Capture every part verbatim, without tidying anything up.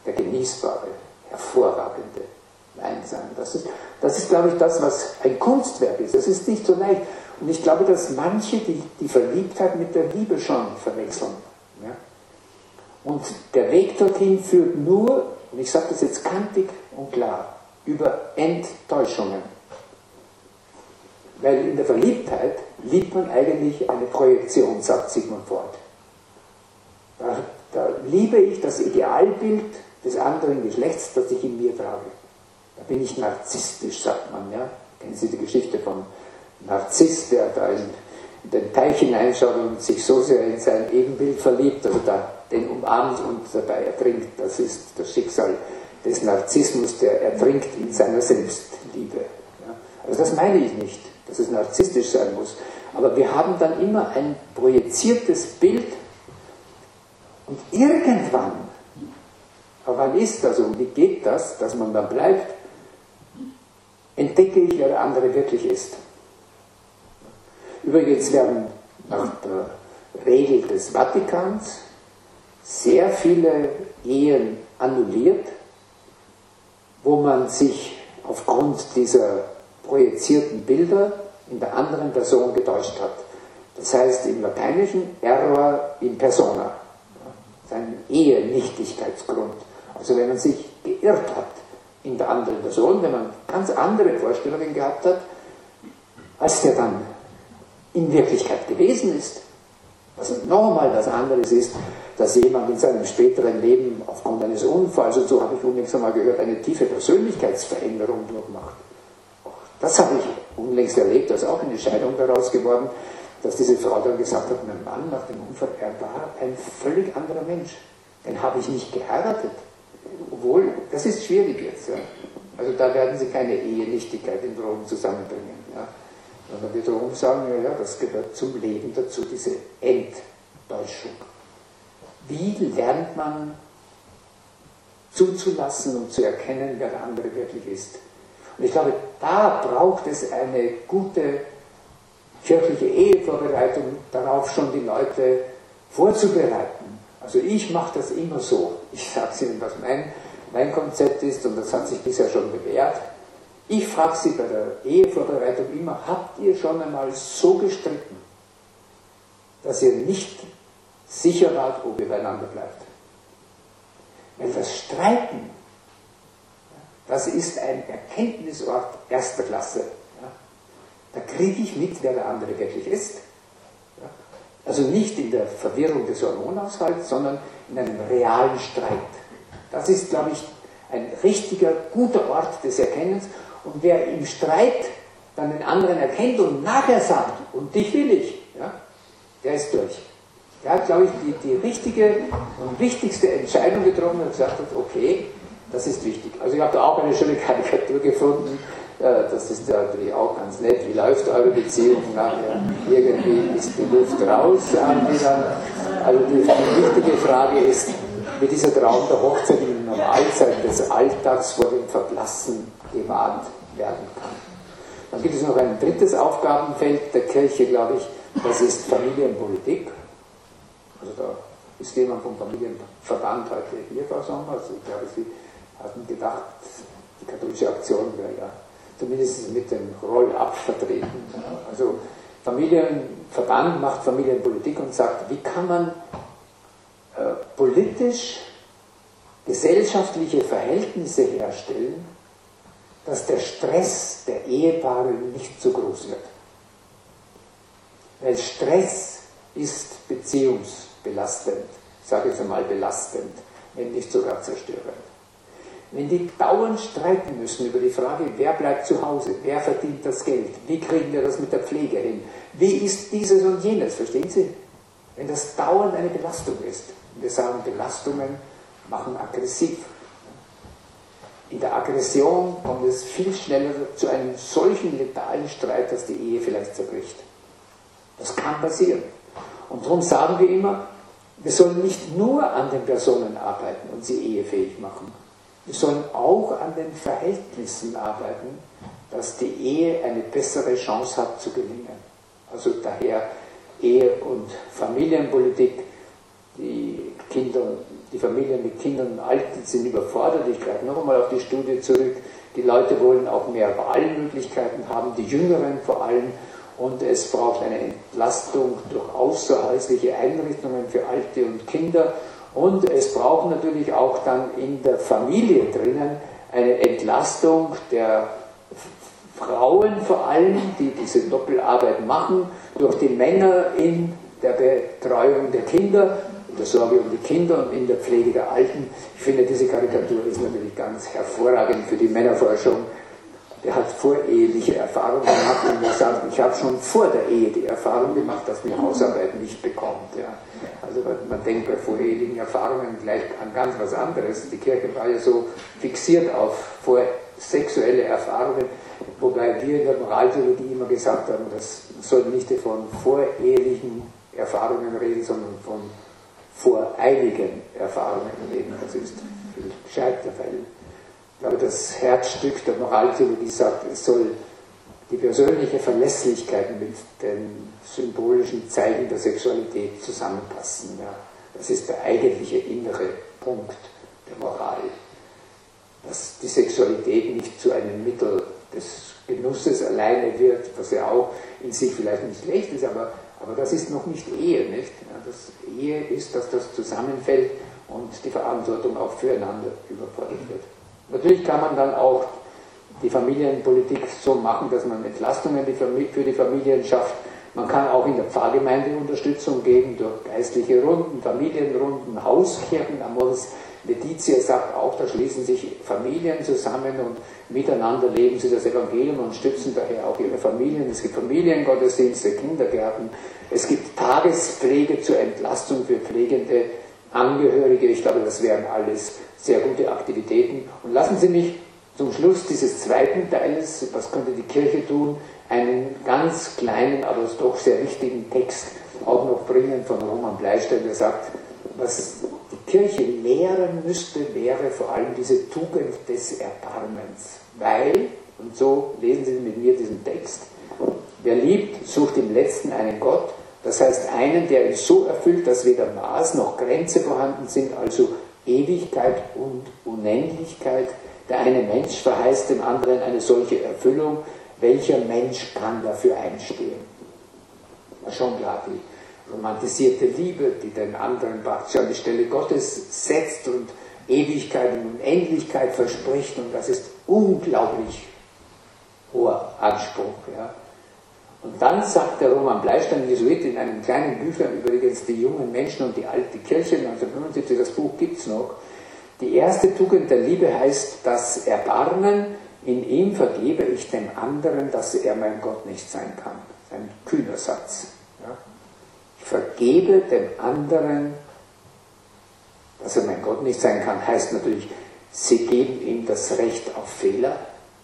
der genießbare, hervorragende Wein sein. Das ist, das ist, glaube ich, das, was ein Kunstwerk ist. Das ist nicht so leicht. Und ich glaube, dass manche die, die Verliebtheit mit der Liebe schon verwechseln. Ja? Und der Weg dorthin führt nur, und ich sage das jetzt kantig und klar, über Enttäuschungen. Weil in der Verliebtheit liebt man eigentlich eine Projektion, sagt Sigmund Freud. Da, da liebe ich das Idealbild des anderen Geschlechts, das ich in mir trage. Da bin ich narzisstisch, sagt man. Ja? Kennen Sie die Geschichte von Narziss, der da in den Teich hineinschaut und sich so sehr in sein Ebenbild verliebt, also da den umarmt und dabei ertrinkt. Das ist das Schicksal des Narzissmus, der ertrinkt in seiner Selbstliebe. Ja? Also das meine ich nicht, dass es narzisstisch sein muss. Aber wir haben dann immer ein projiziertes Bild und irgendwann, aber wann ist das und wie geht das, dass man dann bleibt, entdecke ich, wer der andere wirklich ist. Übrigens werden nach der Regel des Vatikans sehr viele Ehen annulliert, wo man sich aufgrund dieser projizierten Bilder in der anderen Person getäuscht hat. Das heißt im Lateinischen error in persona. Das ist ein Ehenichtigkeitsgrund. Also wenn man sich geirrt hat in der anderen Person, wenn man ganz andere Vorstellungen gehabt hat, als der dann in Wirklichkeit gewesen ist. Was nochmal was anderes ist, dass jemand in seinem späteren Leben aufgrund eines Unfalls, und so habe ich unlängst einmal gehört, eine tiefe Persönlichkeitsveränderung durchmacht. Das habe ich unlängst erlebt, da ist auch eine Scheidung daraus geworden, dass diese Frau dann gesagt hat, mein Mann nach dem Unfall, er war ein völlig anderer Mensch. Den habe ich nicht geheiratet. Obwohl, das ist schwierig jetzt. Ja. Also da werden Sie keine Ehenichtigkeit in Drogen zusammenbringen. Ja. Sondern die Drogen sagen, ja, ja, das gehört zum Leben dazu, diese Enttäuschung. Wie lernt man zuzulassen und zu erkennen, wer der andere wirklich ist? Und ich glaube, da braucht es eine gute kirchliche Ehevorbereitung, darauf schon die Leute vorzubereiten. Also ich mache das immer so. Ich sage Ihnen, was mein, mein Konzept ist, und das hat sich bisher schon bewährt. Ich frage Sie bei der Ehevorbereitung immer, habt ihr schon einmal so gestritten, dass ihr nicht sicher wart, ob ihr beieinander bleibt? Weil das Streiten, das ist ein Erkenntnisort erster Klasse. Ja. Da kriege ich mit, wer der andere wirklich ist. Ja. Also nicht in der Verwirrung des Hormonhaushalts, sondern in einem realen Streit. Das ist, glaube ich, ein richtiger, guter Ort des Erkennens. Und wer im Streit dann den anderen erkennt und nachher sagt, und dich will ich, ja, der ist durch. Der hat, glaube ich, die, die richtige und wichtigste Entscheidung getroffen und gesagt hat, okay, das ist wichtig. Also ich habe da auch eine schöne Karikatur gefunden, das ist natürlich auch ganz nett. Wie läuft eure Beziehung nachher? Irgendwie ist die Luft raus, sagen die dann. Also die, die wichtige Frage ist, wie dieser Traum der Hochzeit in der Normalzeit des Alltags vor dem Verblassen gewarnt werden kann. Dann gibt es noch ein drittes Aufgabenfeld der Kirche, glaube ich, das ist Familienpolitik. Also da ist jemand vom Familienverband heute hier, Frau Sommer. Also ich glaube, Sie hatten gedacht, die katholische Aktion wäre ja zumindest mit dem Roll-up vertreten. Also Familienverband macht Familienpolitik und sagt, wie kann man äh, politisch gesellschaftliche Verhältnisse herstellen, dass der Stress der Ehepaare nicht so groß wird. Weil Stress ist beziehungsbelastend, ich sage jetzt einmal belastend, wenn nicht sogar zerstörend. Wenn die dauernd streiten müssen über die Frage, wer bleibt zu Hause, wer verdient das Geld, wie kriegen wir das mit der Pflege hin, wie ist dieses und jenes, verstehen Sie? Wenn das dauernd eine Belastung ist, und wir sagen, Belastungen machen aggressiv. In der Aggression kommt es viel schneller zu einem solchen letalen Streit, dass die Ehe vielleicht zerbricht. Das kann passieren. Und darum sagen wir immer, wir sollen nicht nur an den Personen arbeiten und sie ehefähig machen. Wir sollen auch an den Verhältnissen arbeiten, dass die Ehe eine bessere Chance hat zu gelingen. Also daher Ehe- und Familienpolitik, die Kinder die Familien mit Kindern und Alten sind überfordert. Ich greife noch einmal auf die Studie zurück. Die Leute wollen auch mehr Wahlmöglichkeiten haben, die Jüngeren vor allem. Und es braucht eine Entlastung durch außerhäusliche Einrichtungen für Alte und Kinder. Und es braucht natürlich auch dann in der Familie drinnen eine Entlastung der Frauen vor allem, die diese Doppelarbeit machen, durch die Männer in der Betreuung der Kinder, in der Sorge um die Kinder und in der Pflege der Alten. Ich finde, diese Karikatur ist natürlich ganz hervorragend für die Männerforschung. Der hat voreheliche Erfahrungen gemacht und er sagt, ich habe schon vor der Ehe die Erfahrung gemacht, dass man Hausarbeit nicht bekommt. Ja. Also man denkt bei vorehelichen Erfahrungen gleich an ganz was anderes. Die Kirche war ja so fixiert auf sexuelle Erfahrungen, wobei wir in der Moraltheologie immer gesagt haben, das soll nicht von vorehelichen Erfahrungen reden, sondern von voreiligen Erfahrungen reden. Das ist viel gescheiter, weil ich glaube, das Herzstück der Moraltheologie sagt, es soll die persönliche Verlässlichkeit mit den symbolischen Zeichen der Sexualität zusammenpassen. Ja. Das ist der eigentliche innere Punkt der Moral. Dass die Sexualität nicht zu einem Mittel des Genusses alleine wird, was ja auch in sich vielleicht nicht schlecht ist, aber, aber das ist noch nicht Ehe. Nicht? Ja, das Ehe ist, dass das zusammenfällt und die Verantwortung auch füreinander überfordert wird. Natürlich kann man dann auch die Familienpolitik so machen, dass man Entlastungen für die Familien schafft. Man kann auch in der Pfarrgemeinde Unterstützung geben durch geistliche Runden, Familienrunden, Hauskirchen. Amoris Laetitia sagt auch, da schließen sich Familien zusammen und miteinander leben sie das Evangelium und stützen daher auch ihre Familien. Es gibt Familiengottesdienste, Kindergärten, es gibt Tagespflege zur Entlastung für pflegende Angehörige. Ich glaube, das wären alles sehr gute Aktivitäten. Und lassen Sie mich zum Schluss dieses zweiten Teils, was könnte die Kirche tun, einen ganz kleinen, aber doch sehr wichtigen Text auch noch bringen von Roman Bleistein, der sagt, was die Kirche lehren müsste, wäre vor allem diese Tugend des Erbarmens. Weil, und so lesen Sie mit mir diesen Text, wer liebt, sucht im Letzten einen Gott, das heißt einen, der ihn so erfüllt, dass weder Maß noch Grenze vorhanden sind, also Ewigkeit und Unendlichkeit. Der eine Mensch verheißt dem anderen eine solche Erfüllung. Welcher Mensch kann dafür einstehen? Ja, schon klar, die romantisierte Liebe, die den anderen praktisch an die Stelle Gottes setzt und Ewigkeit und Unendlichkeit verspricht, und das ist unglaublich hoher Anspruch. Ja. Und dann sagt der Roman Bleistein, Jesuit, in einem kleinen Büchlein, übrigens die jungen Menschen und die alte Kirche, neunzehnhundertfünfundsiebzig, das Buch gibt es noch, die erste Tugend der Liebe heißt das Erbarmen, in ihm vergebe ich dem anderen, dass er mein Gott nicht sein kann. Das ist ein kühner Satz. Ja. Ich vergebe dem anderen, dass er mein Gott nicht sein kann, heißt natürlich, sie geben ihm das Recht auf Fehler,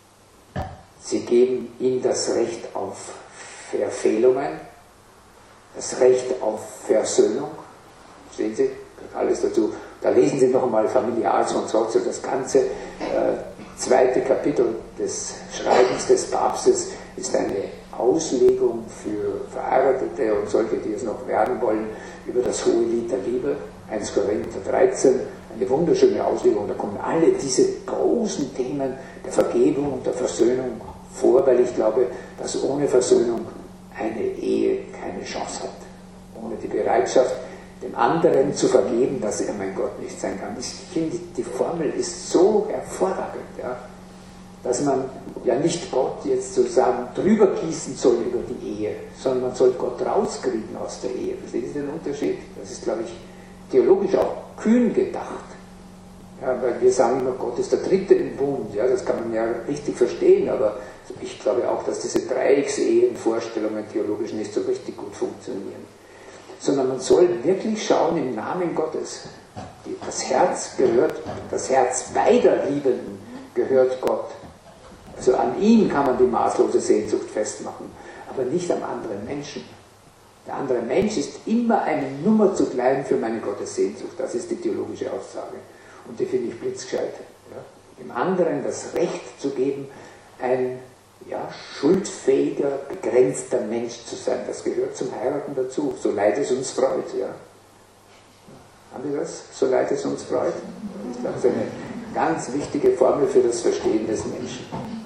sie geben ihm das Recht auf Verfehlungen, das Recht auf Versöhnung. Sehen Sie, alles dazu. Da lesen Sie noch einmal Familiaris Consortio, das ganze äh, zweite Kapitel des Schreibens des Papstes ist eine Auslegung für Verheiratete und solche, die es noch werden wollen, über das hohe Lied der Liebe, eins Korinther dreizehn, eine wunderschöne Auslegung, da kommen alle diese großen Themen der Vergebung und der Versöhnung vor, weil ich glaube, dass ohne Versöhnung eine Ehe keine Chance hat. Ohne die Bereitschaft, dem anderen zu vergeben, dass er mein Gott nicht sein kann. Ich finde, die Formel ist so hervorragend, ja, dass man ja nicht Gott jetzt sozusagen drüber gießen soll über die Ehe, sondern man soll Gott rauskriegen aus der Ehe. Verstehen Sie den Unterschied? Das ist, glaube ich, theologisch auch kühn gedacht. Ja, weil wir sagen immer, Gott ist der Dritte im Bund. Ja, das kann man ja richtig verstehen, aber ich glaube auch, dass diese Dreiecksehen-Vorstellungen theologisch nicht so richtig gut funktionieren. Sondern man soll wirklich schauen im Namen Gottes. Das Herz gehört, das Herz beider Liebenden gehört Gott. Also an ihm kann man die maßlose Sehnsucht festmachen, aber nicht am anderen Menschen. Der andere Mensch ist immer eine Nummer zu klein für meine Gottessehnsucht. Das ist die theologische Aussage. Und die finde ich blitzgescheit. Ja? Dem anderen das Recht zu geben, ein ja, schuldfähiger, begrenzter Mensch zu sein. Das gehört zum Heiraten dazu, so leid es uns freut. Ja. Haben Sie das? So leid es uns freut. Ich glaube, das ist eine ganz wichtige Formel für das Verstehen des Menschen.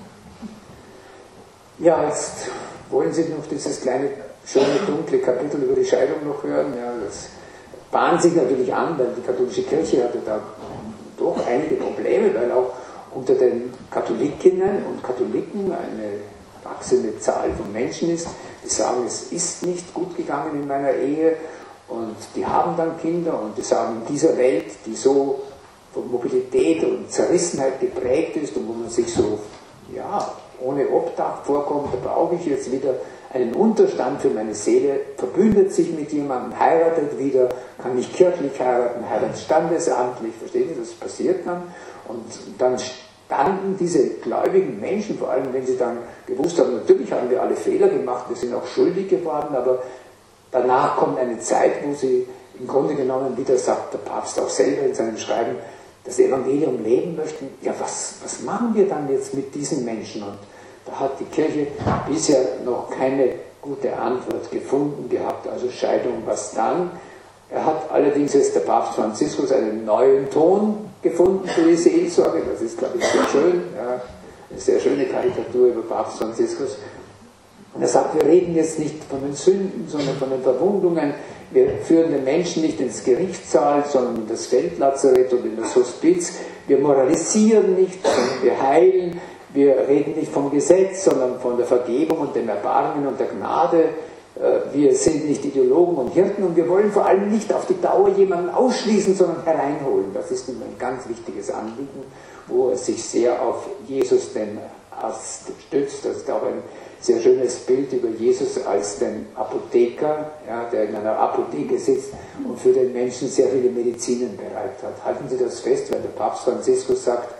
Ja, jetzt wollen Sie noch dieses kleine, schöne, dunkle Kapitel über die Scheidung noch hören. Ja, das bahnt sich natürlich an, weil die katholische Kirche hatte da doch einige Probleme, weil auch unter den Katholikinnen und Katholiken eine wachsende Zahl von Menschen ist, die sagen, es ist nicht gut gegangen in meiner Ehe und die haben dann Kinder und die sagen, in dieser Welt, die so von Mobilität und Zerrissenheit geprägt ist und wo man sich so, ja, ohne Obdach vorkommt, da brauche ich jetzt wieder einen Unterstand für meine Seele, verbündet sich mit jemandem, heiratet wieder, kann nicht kirchlich heiraten, heiratet standesamtlich, versteht ihr, das passiert dann. Und dann standen diese gläubigen Menschen, vor allem wenn sie dann gewusst haben, natürlich haben wir alle Fehler gemacht, wir sind auch schuldig geworden, aber danach kommt eine Zeit, wo sie im Grunde genommen, wie das sagt der Papst auch selber in seinem Schreiben, das Evangelium leben möchten. Ja, was, was machen wir dann jetzt mit diesen Menschen? Und da hat die Kirche bisher noch keine gute Antwort gefunden gehabt, also Scheidung, was dann? Er hat allerdings jetzt der Papst Franziskus einen neuen Ton gefunden für die Seelsorge, das ist, glaube ich, sehr schön, ja, eine sehr schöne Karikatur über Papst Franziskus. Und er sagt, wir reden jetzt nicht von den Sünden, sondern von den Verwundungen. Wir führen den Menschen nicht ins Gerichtssaal, sondern in das Feldlazarett und in das Hospiz. Wir moralisieren nicht, sondern wir heilen. Wir reden nicht vom Gesetz, sondern von der Vergebung und dem Erbarmen und der Gnade. Wir sind nicht Ideologen und Hirten und wir wollen vor allem nicht auf die Dauer jemanden ausschließen, sondern hereinholen. Das ist ihm ein ganz wichtiges Anliegen, wo er sich sehr auf Jesus den Arzt stützt. Das ist auch ein sehr schönes Bild über Jesus als den Apotheker, ja, der in einer Apotheke sitzt und für den Menschen sehr viele Medizinen bereit hat. Halten Sie das fest, weil der Papst Franziskus sagt,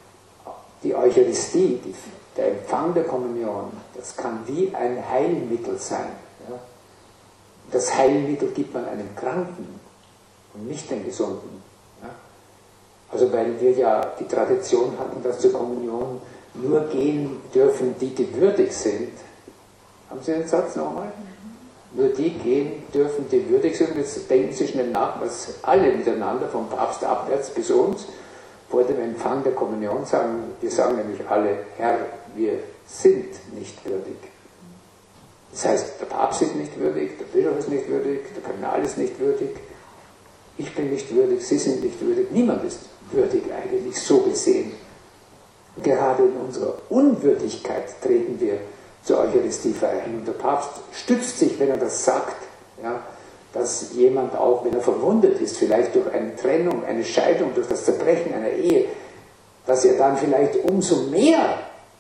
die Eucharistie, die, der Empfang der Kommunion, das kann wie ein Heilmittel sein. Ja. Das Heilmittel gibt man einem Kranken und nicht den Gesunden. Ja. Also weil wir ja die Tradition hatten, dass zur Kommunion nur gehen dürfen, die, die würdig sind. Haben Sie den Satz nochmal? Nur die gehen dürfen, die würdig sind. Jetzt denken Sie schnell nach, was alle miteinander, vom Papst abwärts bis uns, vor dem Empfang der Kommunion sagen. Wir sagen nämlich alle, Herr, wir sind nicht würdig. Das heißt, der Papst ist nicht würdig, der Bischof ist nicht würdig, der Kardinal ist nicht würdig, ich bin nicht würdig, Sie sind nicht würdig, niemand ist würdig eigentlich, so gesehen. Gerade in unserer Unwürdigkeit treten wir zur Eucharistiefeier hin. Und der Papst stützt sich, wenn er das sagt, ja, dass jemand auch, wenn er verwundet ist, vielleicht durch eine Trennung, eine Scheidung, durch das Zerbrechen einer Ehe, dass er dann vielleicht umso mehr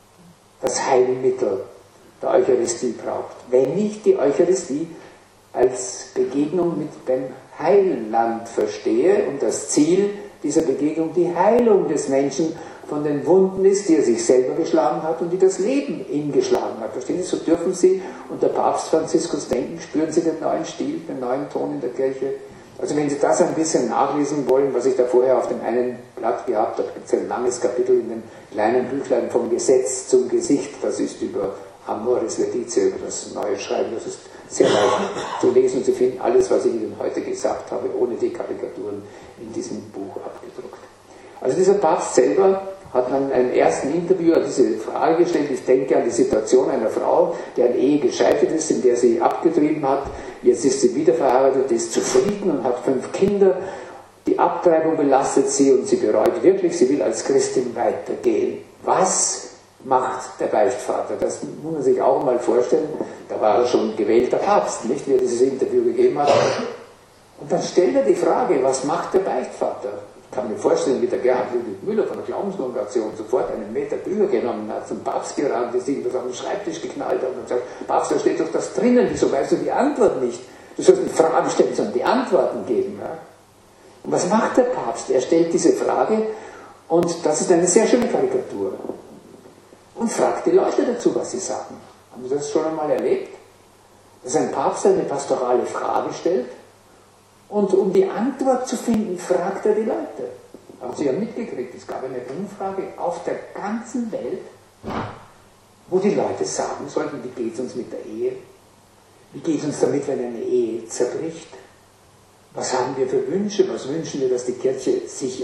das Heilmittel der Eucharistie braucht. Wenn ich die Eucharistie als Begegnung mit dem Heiland verstehe und das Ziel dieser Begegnung die Heilung des Menschen von den Wunden ist, die er sich selber geschlagen hat und die das Leben ihm geschlagen hat. Verstehen Sie? So dürfen Sie unter Papst Franziskus denken, spüren Sie den neuen Stil, den neuen Ton in der Kirche. Also wenn Sie das ein bisschen nachlesen wollen, was ich da vorher auf dem einen Blatt gehabt habe, gibt es ein langes Kapitel in dem kleinen Büchlein vom Gesetz zum Gesicht, das ist über Amoris Laetitia, über das neue Schreiben, das ist sehr leicht zu lesen und Sie finden alles, was ich Ihnen heute gesagt habe, ohne die Karikaturen in diesem Buch abgedruckt. Also dieser Papst selber hat dann in einem ersten Interview diese Frage gestellt, ich denke an die Situation einer Frau, deren Ehe gescheitert ist, in der sie abgetrieben hat, jetzt ist sie wieder verheiratet, ist zufrieden und hat fünf Kinder, die Abtreibung belastet sie und sie bereut wirklich, sie will als Christin weitergehen. Was macht der Beichtvater? Das muss man sich auch mal vorstellen, da war er schon gewählter Papst, nicht, wie er dieses Interview gegeben hat. Und dann stellt er die Frage, was macht der Beichtvater? Ich kann mir vorstellen, wie der Gerhard Ludwig Müller von der Glaubenskongregation sofort einen Meter Bücher genommen hat, zum Papst gerannt ist, irgendwas auf den Schreibtisch geknallt hat und gesagt, Papst, da steht doch das drinnen, wieso weißt du die Antwort nicht? Du sollst nicht Fragen stellen, sondern die Antworten geben. Ja? Und was macht der Papst? Er stellt diese Frage und das ist eine sehr schöne Karikatur. Und fragt die Leute dazu, was sie sagen. Haben Sie das schon einmal erlebt? Dass ein Papst eine pastorale Frage stellt und um die Antwort zu finden, fragt er die Leute. Haben Sie ja mitgekriegt, es gab eine Umfrage auf der ganzen Welt, wo die Leute sagen sollten, wie geht es uns mit der Ehe? Wie geht es uns damit, wenn eine Ehe zerbricht? Was haben wir für Wünsche? Was wünschen wir, dass die Kirche sich